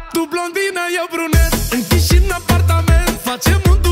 Tu blondină, eu brunet, închiși în apartament, facem un